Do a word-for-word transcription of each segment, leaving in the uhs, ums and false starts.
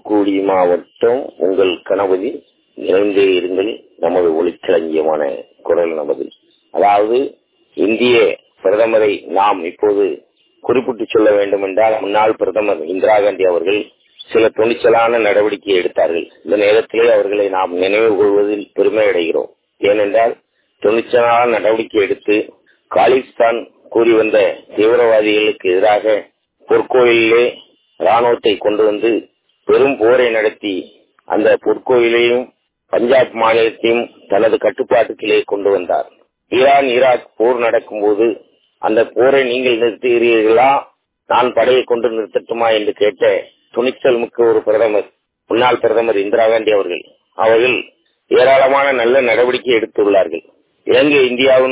தூத்துக்குடி மாவட்டம் உங்கள் கணபதி இணைந்தே இருங்கள் நமது ஒளிக்களஞ்சியமான குரல் நமது. அதாவது இந்திய பிரதமரை நாம் இப்போது குறிப்பிட்டு சொல்ல வேண்டும் என்றால், முன்னாள் பிரதமர் இந்திரா காந்தி அவர்கள் சில துணிச்சலான நடவடிக்கை எடுத்தார்கள். இந்த நேரத்திலே அவர்களை நாம் நினைவு கொள்வதில் பெருமை அடைகிறோம். ஏனென்றால் துணிச்சலான நடவடிக்கை எடுத்து காலிஸ்தான் கூறி வந்த தீவிரவாதிகளுக்கு எதிராக பொற்கோயிலே ராணுவத்தை கொண்டு வந்து பெரும் போரை நடத்தி அந்த பொற்கோயிலையும் பஞ்சாப் மாநிலத்தையும் தனது கட்டுப்பாட்டுக்குள்ளே கொண்டு வந்தார். ஈரான் ஈராக் போர் நடக்கும் போது அந்த போரை நீங்கள் நிறுத்துகிறீர்களா, நான் படையை கொண்டு நிறுத்தட்டுமா என்று கேட்ட துணிச்சல் மிக்க ஒரு பிரதமர் முன்னாள் பிரதமர் இந்திரா காந்தி அவர்கள். அவர்கள் ஏராளமான நல்ல நடவடிக்கை எடுத்துள்ளார்கள். இலங்கை இந்தியாவின்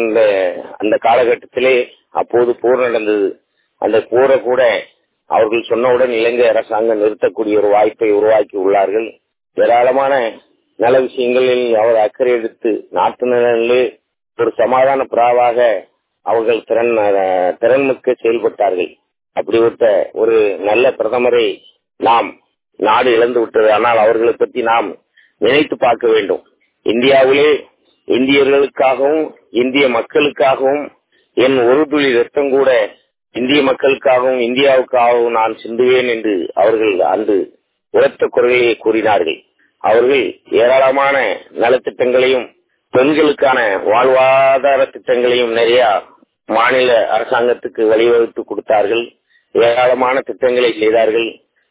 அந்த காலகட்டத்திலே அப்போது போர் நடந்தது. அந்த போரை கூட அவர்கள் சொன்னவுடன் இலங்கை அரசாங்கம் நிறுத்தக்கூடிய ஒரு வாய்ப்பை உருவாக்கி உள்ளார்கள். ஏராளமான நல்ல விஷயங்களில் அவர் அக்கறை எடுத்து நாட்டு நலனிலே ஒரு சமாதான பிராவாக அவர்கள் திறன் திறன்மிக்க செயல்பட்டார்கள். அப்படிப்பட்ட ஒரு நல்ல பிரதமரை நாம் நாடு இழந்து விட்டது. ஆனால் அவர்களை பற்றி நாம் நினைத்து பார்க்க வேண்டும். இந்தியாவிலே இந்தியர்களுக்காகவும் இந்திய மக்களுக்காகவும் என் ஒரு துளி ரத்தம் கூட இந்திய மக்களுக்காகவும் இந்தியாவுக்காகவும் நான் சிந்துவேன் என்று அவர்கள் அன்று உரத்த குரலையை கூறினார்கள். அவர்கள் ஏராளமான நலத்திட்டங்களையும் பெண்களுக்கான வாழ்வாதார திட்டங்களையும் நிறைய மாநில அரசாங்கத்துக்கு வழிவகுத்து கொடுத்தார்கள். ஏராளமான திட்டங்களை செய்தார்கள்.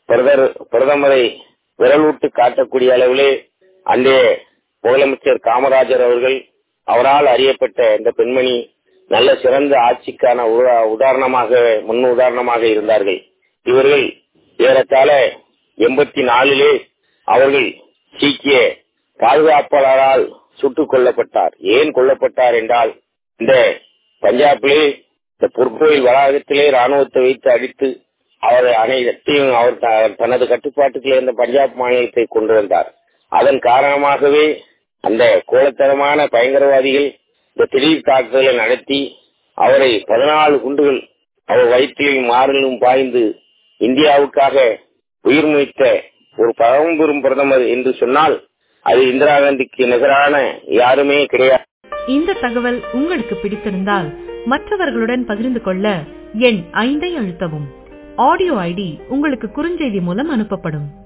பிரதமரை விரலூட்டு காட்டக்கூடிய அளவிலே அன்றைய முதலமைச்சர் காமராஜர் அவர்கள், அவரால் அறியப்பட்ட இந்த பெண்மணி நல்ல சிறந்த ஆட்சிக்கான உதாரணமாக முன் உதாரணமாக இருந்தார்கள். இவர்கள் ஏறத்தாழ எண்பத்தி நாலிலே அவர்கள் சீக்கிய பாதுகாப்பாளரால் சுட்டுக் கொல்லப்பட்டார். ஏன் கொல்லப்பட்டார் என்றால், இந்த பஞ்சாபிலே இந்த பொற்கோயில் வளாகத்திலே ராணுவத்தை வைத்து அடித்து அவர் அனைத்தையும் அவர் தனது கட்டுப்பாட்டுக்குள்ளே இருந்த பஞ்சாப் மாநிலத்தை கொண்டு வந்தார். அதன் காரணமாகவே அந்த கோலத்தனமான பயங்கரவாதிகள் இந்த திடீர் தாக்குதலை நடத்தி அவரை பதினாலு குண்டுகள் அவர் வயிற்றிலும் மாறிலும் பாய்ந்து இந்தியாவுக்காக உயிர் முய்த்த ஒரு பழம்பெரும் பிரதமர் என்று சொன்னால் அது இந்திரா காந்திக்கு நிகரான யாருமே கிடையாது. இந்த தகவல் உங்களுக்கு பிடித்திருந்தால் மற்றவர்களுடன் பகிர்ந்து கொள்ள எண் ஐந்தை அழுத்தவும். ஆடியோ ஐடி உங்களுக்கு குறுஞ்செய்தி மூலம் அனுப்பப்படும்.